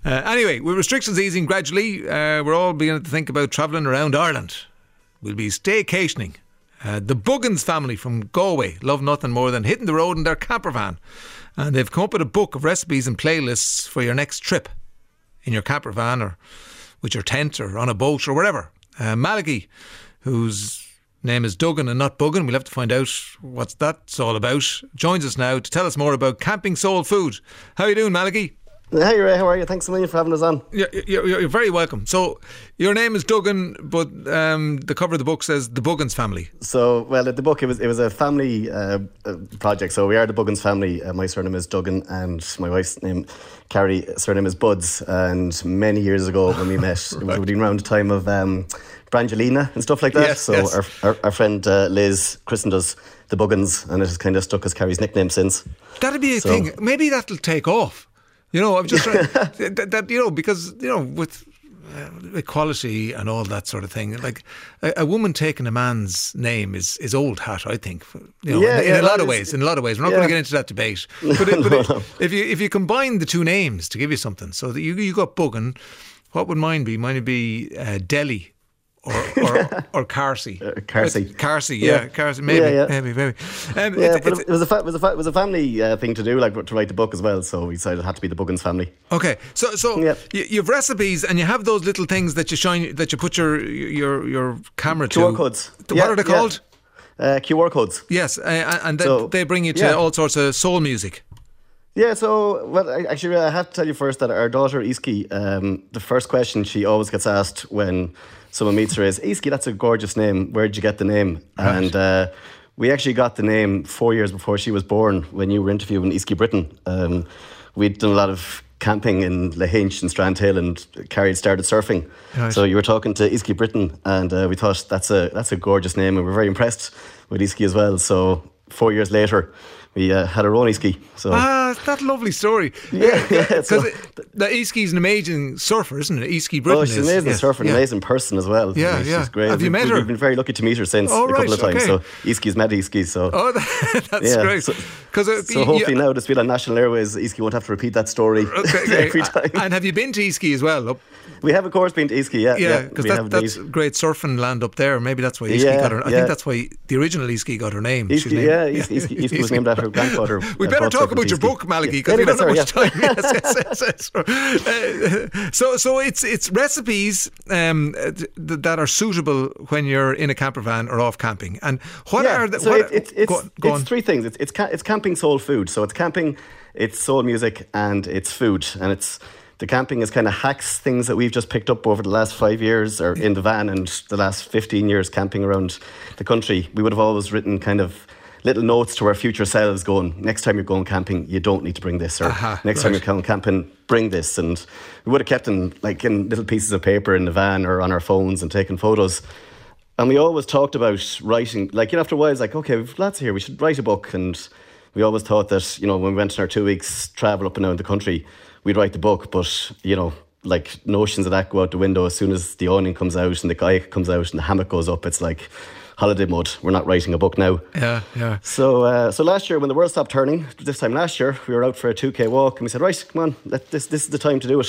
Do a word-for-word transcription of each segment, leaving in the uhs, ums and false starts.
Uh, anyway, with restrictions easing gradually, uh, we're all beginning to think about travelling around Ireland. We'll be staycationing. Uh, the Buggins family from Galway love nothing more than hitting the road in their camper van. And they've come up with a book of recipes and playlists for your next trip in your camper van or with your tent or on a boat or wherever. Uh, Malachy, whose name is Duggan and not Buggin, we'll have to find out what that's all about, joins us now to tell us more about camping soul food. How are you doing, Malachy? Hey Ray, how are you? Thanks a million for having us on. You're, you're, you're very welcome. So your name is Duggan, but um, the cover of the book says the Buggins family. So, well, the book, it was it was a family uh, project. So we are the Buggins family. Uh, my surname is Duggan and my wife's name, Carrie, surname is Buds. And many years ago when we met, it was right. around the time of um, Brangelina and stuff like that. Yes, so yes. Our, our our friend uh, Liz christened us the Buggins, and it has kind of stuck as Carrie's nickname since. That'd be a so. thing. Maybe that'll take off. You know, I'm just trying that, that, you know, because, you know, with uh, equality and all that sort of thing, like a, a woman taking a man's name is, is old hat, I think. You know, yeah, in, yeah, in a lot of is, ways, in a lot of ways. We're not yeah. going to get into that debate. But, it, but no, it, no. if you if you combine the two names to give you something, so that you you got Buggin, what would mine be? Mine would be uh, Delhi. Or or, or Carsey, uh, Carsey, Carsey, yeah, yeah. Carsey, maybe, yeah, yeah. maybe, maybe. Um, yeah, it, but it was a fa- it was a fa- it was a family uh, thing to do, like to write the book as well. So we decided it had to be the Buggins family. Okay, so so yeah. you, you have recipes and you have those little things that you shine, that you put your your your camera to. Q R codes. What yeah, are they called? Yeah. Uh, Q R codes. Yes, uh, and then so, they bring you to yeah. all sorts of soul music. Yeah, so, well, actually, I have to tell you first that our daughter, Iski, um, the first question she always gets asked when someone meets her is, Iski, that's a gorgeous name. Where'd you get the name? Right. And uh, we actually got the name four years before she was born when you were interviewing Iski Britton. Um, we'd done a lot of camping in Lahinch and Strandhill, and Carrie had started surfing. Right. So you were talking to Iski Britton, and uh, we thought that's a that's a gorgeous name, and we're very impressed with Iski as well. So four years later, we uh, had our own Iski. So. Ah, that lovely story. Yeah, yeah. Because So, the Iski's an amazing surfer, isn't it? Iski Britton oh, she's an is. amazing yes, surfer, an yeah. amazing person as well. Yeah, I mean, yeah. She's great. Have you we, met her? We've been very lucky to meet her since Oh, a couple right, of times. okay. So Iski's met Iski. So oh, that, that's yeah, great. So, Cause, uh, so you, hopefully you, now this bit on National Airways, Iski won't have to repeat that story okay, okay. every time. And have you been to Iski as well? Up? We have, of course, been to Iski, yeah. Yeah, because yeah, that, that's indeed. great surfing land up there. Maybe that's why Iski Yeah, got her. I yeah. think that's why the original Iski got her name. She was Iski, named- yeah, Iski, Iski, Iski was named after her grandfather. We uh, better both talk surfers about your Iski. book, Malachy, because Yeah, we don't have anyway, much sorry, time. Yes, yes, yes, yes. Uh, so, so it's it's recipes um, th- that are suitable when you're in a camper van or off camping. And what yeah, are the? so what, it, it, it's, go on, go it's on. three things. It's it's, ca- it's camping soul food. So it's camping, it's soul music, and it's food. And it's the camping is kind of hacks, things that we've just picked up over the last five years, or in the van, and the last fifteen years camping around the country. We would have always written kind of little notes to our future selves going, next time you're going camping, you don't need to bring this, or Aha, next right. time you're going camping, bring this. And we would have kept them like in little pieces of paper in the van or on our phones and taken photos. And we always talked about writing, like, you know, after a while, it's like, okay, we've lads here, we should write a book. And we always thought that, you know, when we went on our two weeks travel up and down the country, we'd write the book. But, you know, like notions of that go out the window as soon as the awning comes out and the kayak comes out and the hammock goes up. It's like holiday mode. We're not writing a book now. Yeah, yeah. So uh, so last year when the world stopped turning, this time last year, we were out for a two K walk and we said, right, come on, let this this is the time to do it.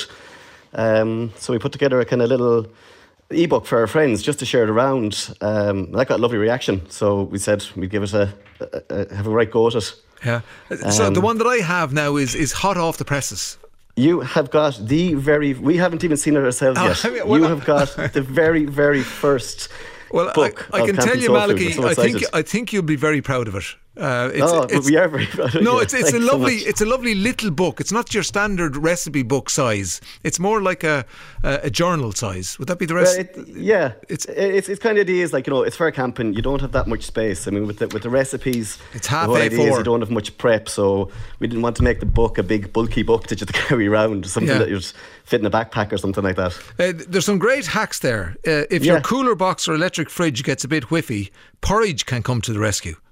Um, so we put together a kind of little ebook for our friends just to share it around. Um, and that got a lovely reaction. So we said we'd give it a, a, a have a right go at it. Yeah. So Um, the one that I have now is is hot off the presses. You have got the very, we haven't even seen it ourselves Oh, yet. I mean, well, you have got the very, very first Well, book I, I of can Camping tell you, Soul Food. Malachy, We're so I think excited. I think you'll be very proud of it. Uh, it's, oh, it's, we are very proud of it. No, yeah. it's it's a Thanks so lovely much. it's a lovely little book. It's not your standard recipe book size. It's more like a a, a journal size. Would that be the Well, rest? it, yeah, It's- it's it's it's kind of the is like, you know, it's for camping. You don't have that much space. I mean, with the with the recipes, It's half the whole A idea is four. you don't have much prep. So we didn't want to make the book a big bulky book that you have to carry around. Something Yeah. that you'd fit in a backpack or something like that. Uh, there's some great hacks there. Uh, if your Yeah. cooler box or electric fridge gets a bit whiffy, porridge can come to the rescue.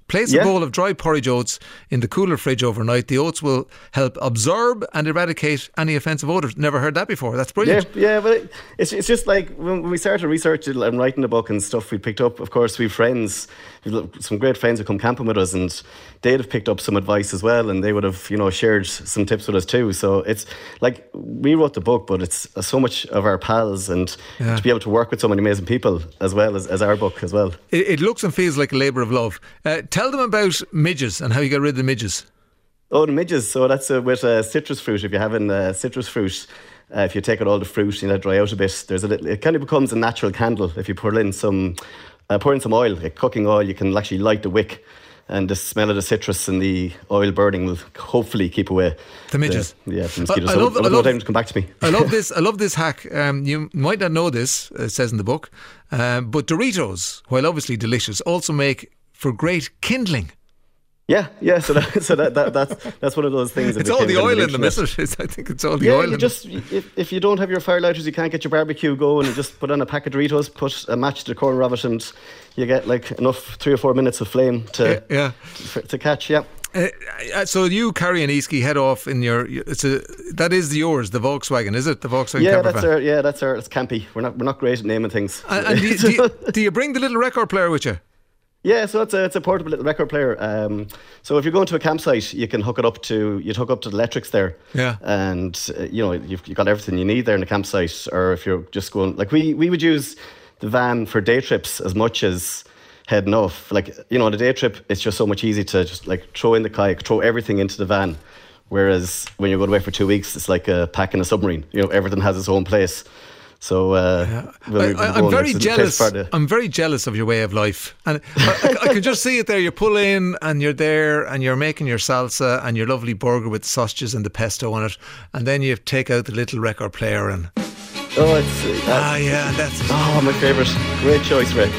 Place Yeah. a bowl of dry porridge oats in the cooler fridge overnight. The oats will help absorb and eradicate any offensive odours. Never heard that before. That's brilliant. Yeah, yeah, but it, it's it's just like when we started researching and writing the book and stuff we picked up. Of course, we've friends, we've some great friends who come camping with us, and they'd have picked up some advice as well, and they would have, you know, shared some tips with us too. So it's like we wrote the book, but it's so much of our pals, and Yeah. to be able to work with so many amazing people as well as, as our book as well. It, it looks and feels like a labour of love. Uh, tell them about midges and how you get rid of the midges. Oh, the midges. So that's uh, with uh, citrus fruit. If you're having uh, citrus fruit, uh, if you take out all the fruit and let it dry out a bit, there's a little, it kind of becomes a natural candle. If you pour in some, uh, pour in some oil, like cooking oil, you can actually light the wick, and the smell of the citrus and the oil burning will hopefully keep away The midges. The, yeah, the mosquitoes. I- I So love- I'll I have no love- time to come back to me. I love this. I love this hack. Um, you might not know this. It says in the book, um, but Doritos, while obviously delicious, also make for great kindling. Yeah, yeah. So that, so that, that that's that's one of those things. that It's all became the kind of oil an in them, internet. isn't it? It's- I think it's all the Yeah, oil. you in just if, if you don't have your firelighters, you can't get your barbecue going, and just put on a pack of Doritos, put a match to the corner of it, and you get like enough three or four minutes of flame to them. Yeah. for, to catch. Yeah. Uh, uh, so you carry an Eski head off in your. It's a that is yours, the Volkswagen, is it? The Volkswagen Yeah, camper that's van. our yeah, that's our it's campy. We're not we're not great at naming things. And, and do, you, do, you, do you bring the little record player with you? Yeah, so it's a it's a portable little record player. Um, so if you're going to a campsite, you can hook it up to you'd hook up to the electrics there. Yeah. And uh, you know you've you got everything you need there in the campsite. Or if you're just going like we we would use the van for day trips as much as heading off. Like you know the day trip, it's just so much easy to just like throw in the kayak, throw everything into the van. Whereas when you're going away for two weeks, it's like a pack in a submarine. You know everything has its own place. So uh, Yeah. when I, we- we I, go I'm on, very it's a place jealous. for the- I'm very jealous of your way of life, and I, I, I can just see it there. You pull in, and you're there, and you're making your salsa and your lovely burger with the sausages and the pesto on it, and then you take out the little record player, and Oh, it's uh, ah, yeah, that's it. oh my favourite. Great choice, Ray.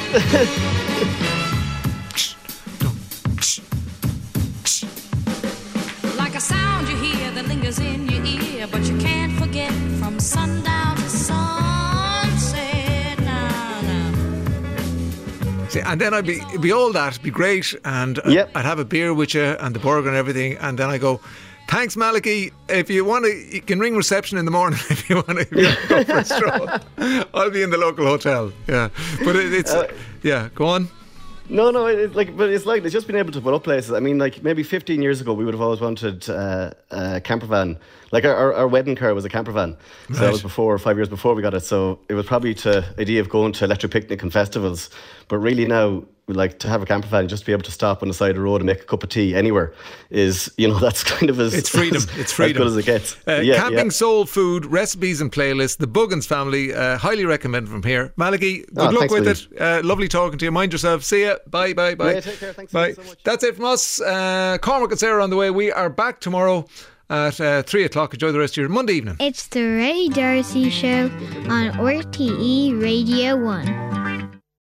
Like a sound you hear that lingers in your ear, but you can't forget from sundown to sunset. Nah, nah. See, and then I'd be it'd be all that, it'd be great, and uh, Yep. I'd have a beer with you and the burger and everything, and then I go, thanks, Malachy. If you want to, you can ring reception in the morning if you want to, if you want to go for a stroll. I'll be in the local hotel. Yeah, but it, it's Uh, yeah. Go on. No, no, it's like, but it's like it's just been able to put up places. I mean, like maybe fifteen years ago, we would have always wanted uh, a camper van. Like our, our, our wedding car was a camper van, so Right. that was before five years before we got it. So it was probably to idea of going to electric picnic and festivals, but really now. Like to have a camper van, just be able to stop on the side of the road and make a cup of tea anywhere is, you know, that's kind of as It's freedom. as, It's freedom. as good as it gets. Uh, yeah, camping yeah. soul food, recipes and playlists. The Buggins family, uh, highly recommended from here. Malachy, good Oh, luck thanks, with William. it. Uh, lovely talking to you. Mind yourself. See ya. Bye, bye, bye. Yeah, take care. Thanks bye. so much. That's it from us. Uh, Cormac and Sarah on the way. We are back tomorrow at uh, three o'clock. Enjoy the rest of your Monday evening. It's the Ray Darcy Show on R T E Radio one.